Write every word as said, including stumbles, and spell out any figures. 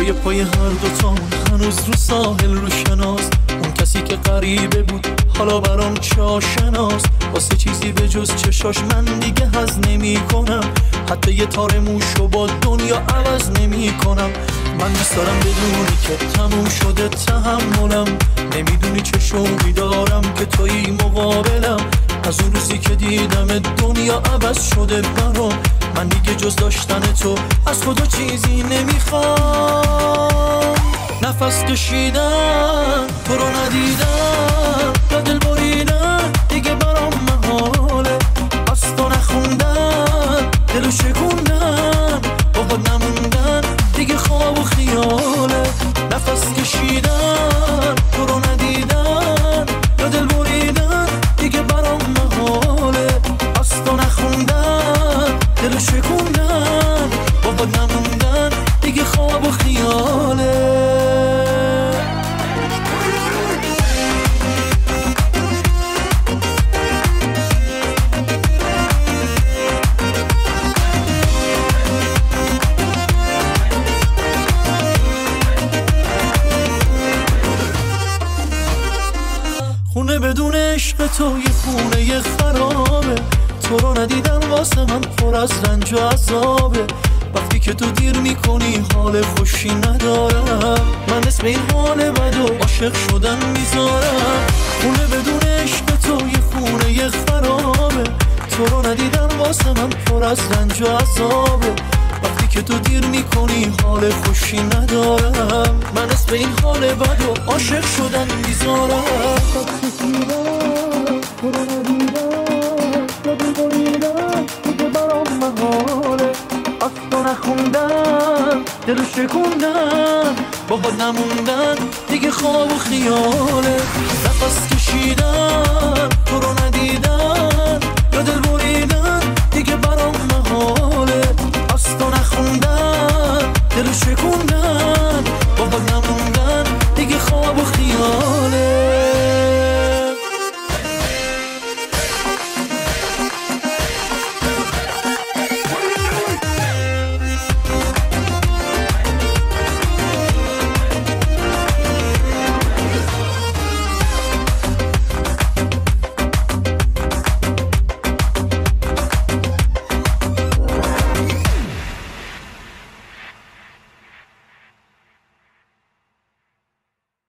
جای پای هر دوتامون هنوز رو ساحل روشناست. اون کسی که غریبه بود حالا برام چه آشناست. واسه چیزی به جز چشاش من دیگه حظ نمی کنم. حتی یه تار موشو با دنیا عوض نمی کنم. من دوست دارم بدونی که تموم شده تحملم. نمیدونی چه شوقی دارم که تویی مقابلم. از اون روزی که دیدم دنیا عوض شده برام. من دیگه جز داشتن تو از خدا چیزی نمیخوام. نفس کشیدن تو رو ندیدم، یا دل بریدن دیگه برام محاله. از تو نخوندن دلو شکوندن، باهات نموندن دیگه خواب و خیاله. نفس کشیدن تو رو ندیدن، یا دل بریدن دیگه برام محاله. از تو نخوندن دلو شکوندن، باهات نموندن دیگه خواب و خیاله. خونه بدون عشق تو یه خونه خرابه. تو رو ندیدم واسه من پر از رنج و عذابه. وقتی که تو دیر میکنی حال خوشی ندارم. من اسم این حال بد و عاشق شدن میذارم. خونه بدون عشق تو یه خونه خرابه. تو رو ندیدم واسه من پر از رنج و عذابه. وقتی که تو دیر میکنی حال خوشی ندارم. من اسم این حال بد و عاشق شدن میذارم. تو رو ندیدم، یا دل بریدن دیگه برام محاله. از تو نخوندن دلو شکوندن، باهات نموندن دیگه خواب و خیاله. نفس کشیدن تو رو ندیدن، یا دل بریدن دیگه برام محاله. از تو نخوندن دلو شکوندن، باهات نموندن دیگه خواب و خیاله.